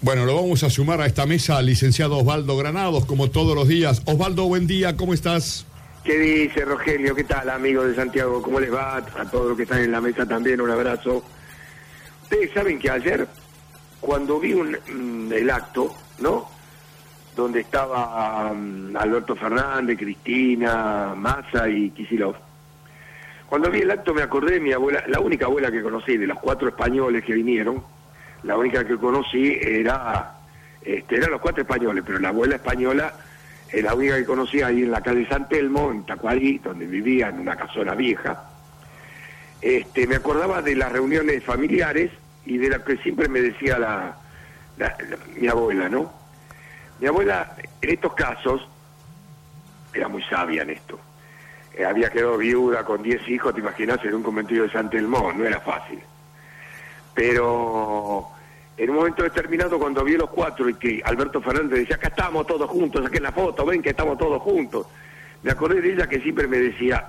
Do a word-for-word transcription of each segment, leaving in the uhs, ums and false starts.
Bueno, lo vamos a sumar a esta mesa al licenciado Osvaldo Granados, como todos los días. Osvaldo, buen día, ¿cómo estás? ¿Qué dice Rogelio? ¿Qué tal, amigos de Santiago? ¿Cómo les va? A todos los que están en la mesa también, un abrazo. Ustedes saben que ayer, cuando vi un, mm, el acto, ¿no?, donde estaba um, Alberto Fernández, Cristina, Massa y Kicillof, cuando vi el acto me acordé de mi abuela, la única abuela que conocí, de los cuatro españoles que vinieron, la única que conocí era, este, eran los cuatro españoles, pero la abuela española es la única que conocí ahí en la calle San Telmo, en Tacuarí, donde vivía en una casona vieja. Este, me acordaba de las reuniones familiares y de lo que siempre me decía la, la, la, mi abuela, ¿no? Mi abuela, en estos casos, era muy sabia en esto. Eh, había quedado viuda con diez hijos, te imaginas, en un conventillo de San Telmo, no era fácil. Pero en un momento determinado, cuando vi los cuatro y que Alberto Fernández decía, acá estamos todos juntos, saquen la foto, ven que estamos todos juntos, me acordé de ella que siempre me decía,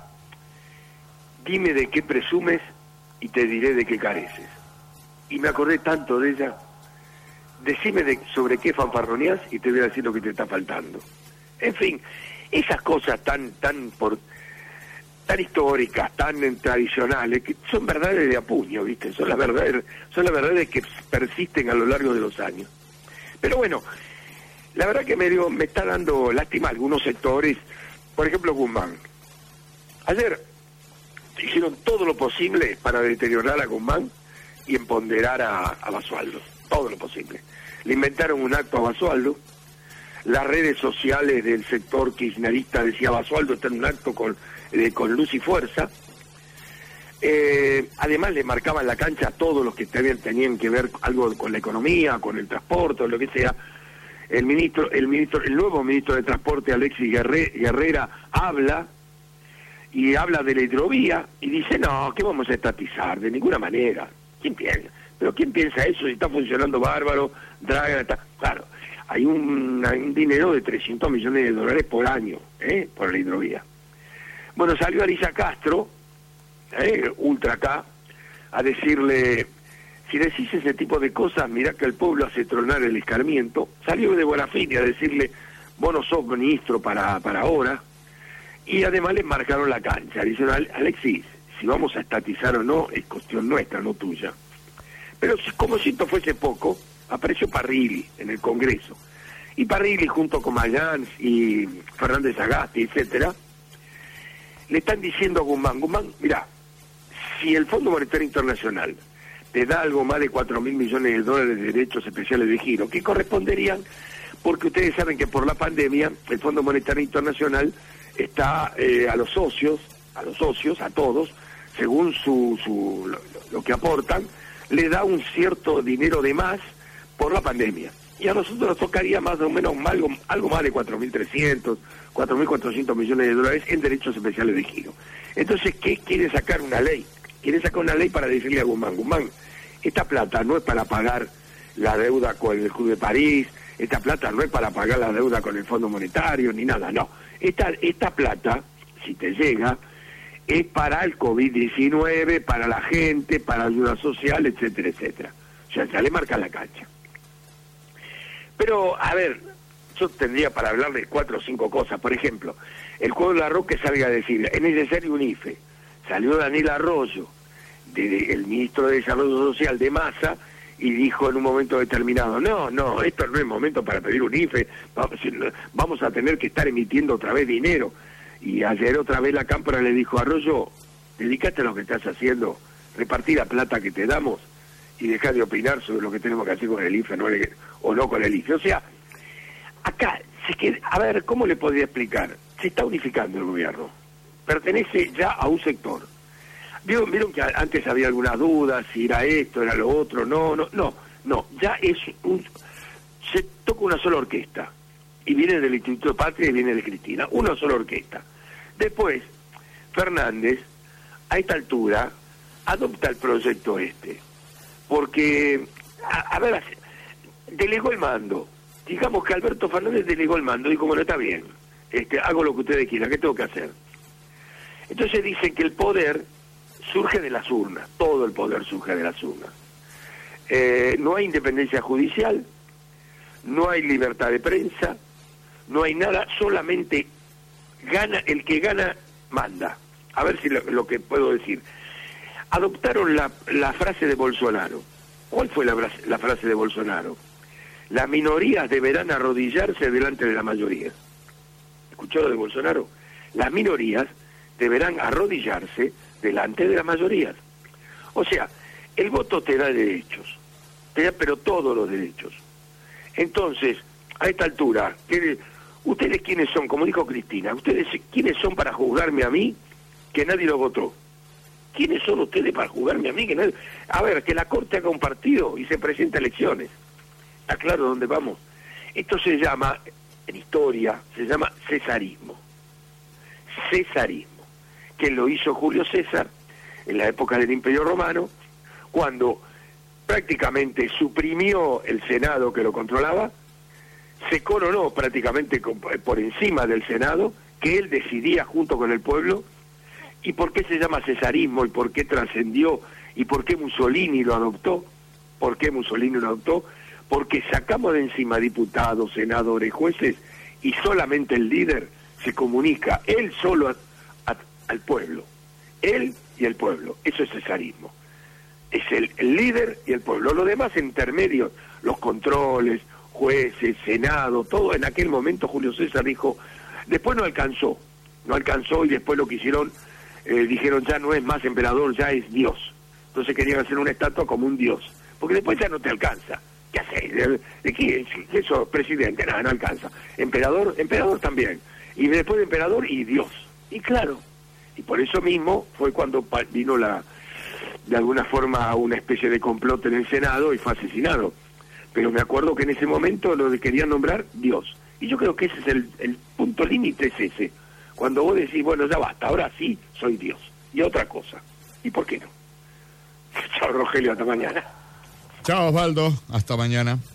dime de qué presumes y te diré de qué careces. Y me acordé tanto de ella, decime de, sobre qué fanfarroneás y te voy a decir lo que te está faltando. En fin, esas cosas tan, tan por... tan históricas, tan tradicionales, que son verdades de apuño, ¿viste? Son las verdades, son las verdades que persisten a lo largo de los años. Pero bueno, la verdad que me, dio, me está dando lástima algunos sectores, por ejemplo Guzmán. Ayer hicieron todo lo posible para deteriorar a Guzmán y empoderar a, a Basualdo, todo lo posible. Le inventaron un acto a Basualdo. Las redes sociales del sector kirchnerista decía Basualdo está en un acto con, eh, con luz y fuerza. Eh, además le marcaban la cancha a todos los que tenían, tenían que ver algo con la economía, con el transporte, o lo que sea. El ministro, el ministro, el nuevo ministro de Transporte, Alexis Guerrera, habla y habla de la hidrovía y dice, no, ¿qué vamos a estatizar? De ninguna manera. ¿Quién piensa? ¿Pero quién piensa eso? Si está funcionando bárbaro, Draga, está... Claro. Hay un, un dinero de trescientos millones de dólares por año, ¿eh?, por la hidrovía. Bueno, salió Arisa Castro, ¿eh?, Ultra acá, a decirle, si decís ese tipo de cosas, mirá que el pueblo hace tronar el escarmiento. Salió de Bonafini a decirle, vos no sos ministro para, para ahora, y además le marcaron la cancha. Dicen, Alexis, si vamos a estatizar o no, es cuestión nuestra, no tuya. Pero como si esto fuese poco, apareció Parrilli en el Congreso. Y Parrilli, junto con Mayans y Fernández Agasti, etcétera, le están diciendo a Guzmán, Guzmán, mirá, si el Fondo Monetario Internacional te da algo más de cuatro mil millones de dólares de derechos especiales de giro, que corresponderían, porque ustedes saben que por la pandemia el Fondo Monetario Internacional está eh, a los socios, a los socios, a todos, según su, su lo, lo que aportan, le da un cierto dinero de más por la pandemia. Y a nosotros nos tocaría más o menos algo, algo más de cuatro mil trescientos, cuatro mil cuatrocientos millones de dólares en derechos especiales de giro. Entonces, ¿qué quiere sacar una ley? Quiere sacar una ley para decirle a Guzmán, Guzmán, esta plata no es para pagar la deuda con el Club de París, esta plata no es para pagar la deuda con el Fondo Monetario, ni nada, no. Esta, esta plata, si te llega, es para el COVID diecinueve, para la gente, para ayuda social, etcétera, etcétera. O sea, ya le marca la cancha. Pero, a ver, yo tendría para hablar de cuatro o cinco cosas. Por ejemplo, el juego de la Roque salga a decir, es necesario un I F E. Salió Daniel Arroyo, de, de, el ministro de Desarrollo Social de Massa, y dijo en un momento determinado, no, no, esto no es momento para pedir un I F E, vamos a tener que estar emitiendo otra vez dinero. Y ayer otra vez la Cámpora le dijo, Arroyo, dedicate a lo que estás haciendo, repartir la plata que te damos y dejar de opinar sobre lo que tenemos que hacer con el I F E no, o no con el I F E. O sea, acá, se queda, a ver, ¿cómo le podría explicar? Se está unificando el gobierno, pertenece ya a un sector. ¿Vieron, vieron que antes había algunas dudas, si era esto, era lo otro? No, no, no, no, ya es un... se toca una sola orquesta, y viene del Instituto Patria y viene de Cristina, una sola orquesta. Después, Fernández, a esta altura, adopta el proyecto este, porque, a, a ver, delegó el mando. Digamos que Alberto Fernández delegó el mando, y como no está bien, este, hago lo que ustedes quieran, ¿qué tengo que hacer? Entonces dicen que el poder surge de las urnas, todo el poder surge de las urnas. Eh, no hay independencia judicial, no hay libertad de prensa, no hay nada, solamente gana, el que gana manda. A ver si lo, lo que puedo decir. Adoptaron la, la frase de Bolsonaro. ¿Cuál fue la, la frase de Bolsonaro? Las minorías deberán arrodillarse delante de la mayoría. ¿Escuchó lo de Bolsonaro? Las minorías deberán arrodillarse delante de las mayorías. O sea, el voto te da derechos, te da pero todos los derechos. Entonces, a esta altura, ¿ustedes quiénes son? Como dijo Cristina, ¿ustedes quiénes son para juzgarme a mí que nadie lo votó? ¿Quiénes son ustedes para juzgarme a mí que nadie... A ver, que la Corte haga un partido y se presente a elecciones. ¿Está claro dónde vamos? Esto se llama, en historia, se llama cesarismo. Cesarismo, que lo hizo Julio César en la época del Imperio Romano, cuando prácticamente suprimió el Senado que lo controlaba, se coronó prácticamente por encima del Senado, que él decidía junto con el pueblo. ¿Y por qué se llama cesarismo? ¿Y por qué trascendió? ¿Y por qué Mussolini lo adoptó? ¿Por qué Mussolini lo adoptó? Porque sacamos de encima diputados, senadores, jueces, y solamente el líder se comunica, él solo a, a, al pueblo. Él y el pueblo. Eso es cesarismo. Es el, el líder y el pueblo. Lo demás intermedios, los controles, jueces, senado, todo en aquel momento Julio César dijo, después no alcanzó, no alcanzó y después lo que hicieron, eh, dijeron ya no es más emperador, ya es Dios. Entonces querían hacer una estatua como un Dios, porque después ya no te alcanza. ¿Qué haces? ¿De, de quién? ¿Qué sos? Presidente, nada, no alcanza. Emperador, emperador también. Y después de emperador y Dios. Y claro, y por eso mismo fue cuando vino la, de alguna forma una especie de complot en el Senado y fue asesinado. Pero me acuerdo que en ese momento lo querían nombrar Dios. Y yo creo que ese es el, el punto límite, es ese. Cuando vos decís, bueno, ya basta, ahora sí soy Dios. Y otra cosa. ¿Y por qué no? Chao, Rogelio, hasta mañana. Chao, Osvaldo, hasta mañana.